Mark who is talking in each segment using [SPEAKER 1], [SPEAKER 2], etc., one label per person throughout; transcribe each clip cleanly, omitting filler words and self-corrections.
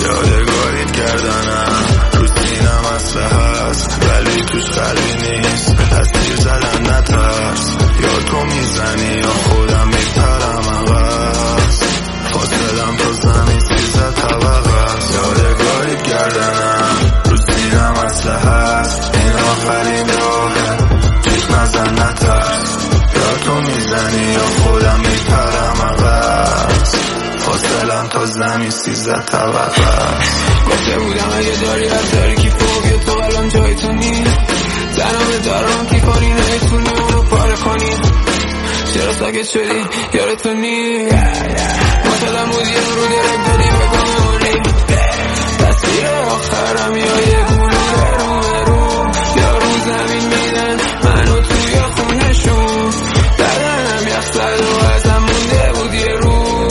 [SPEAKER 1] یادگاریت کردنم رو سینم اصله هست ولی توش قلبی نیست از تیر زدن نترس یا تو میزنی یا خودم میپرم عوض فاصلم تا زمین 13 طبقه است یادگاریت کردنم رو سینم اصله هست این آخرین راهه جیغ نزن نترس یا تو میزنی یا خودم میپرم عوض فاصلم تا زمین 13 طبقه است
[SPEAKER 2] گفته بودم اگه داری از داری کی فوق تو الان جای تو نیست تنها دارم کی کنی نمیتونی اونو پاره کنی چرا ساکت شدی یارتو نیست معتادم بودی رو درک دادی بگمونی تصویر آخرم یا یه گلوله رو یا رو زمین میدن منو توی خونشون بدنم یخزد و ازم مونده بود یه رو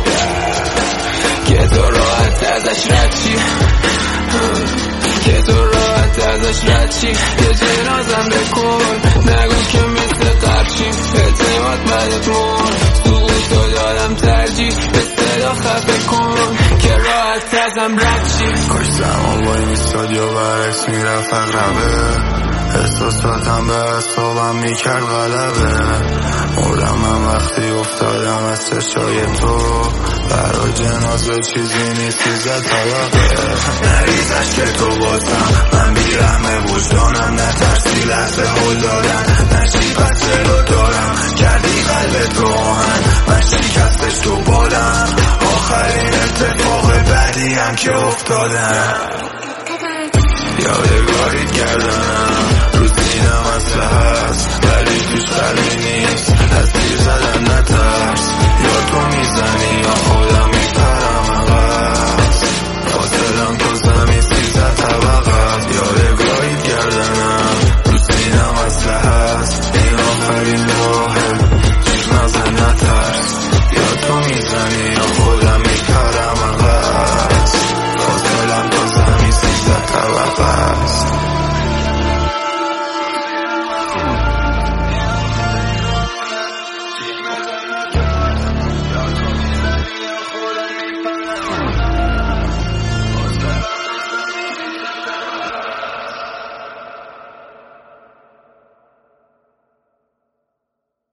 [SPEAKER 2] که تو راحت ازش رد چی که تو راحت ازش رد چی یه جنازم بکن نگو که مثل قبشی اعتماد بدت مون سقوط تو دادم ترجیح به صدا خفه کن که راحت ازم رد چی
[SPEAKER 1] کاش زمان وای میستاد یا برعکس میرفت اقربه احساساتم به اعصابم میکرد غلبه مردم من وقتی افتادم از چشای تو برای جنازه چیزی نیست 13 طبقه نریزش که تو بازم من بیرحم وجدانم نترسی لحظه حل دادن نشی پس جلو دارم کردی قلب تو آهن من شکستش تو بالم آخرین اتفاق بعدی هم که افتادم یادگاریت کردنم رو سینم اصله هست ولی توش قلبی نیست از تیر زدن نترس یا تو میزنی یا خودم میپرم عوض فاصلم تو زمین 13 طبقه یادگاریت کردنم رو سینم اصله هست این آخرین راهه جیغ نزن نترس یا تو میزنی یا خودم میپرم عوض فاصلم تو زمین 13 طبقه است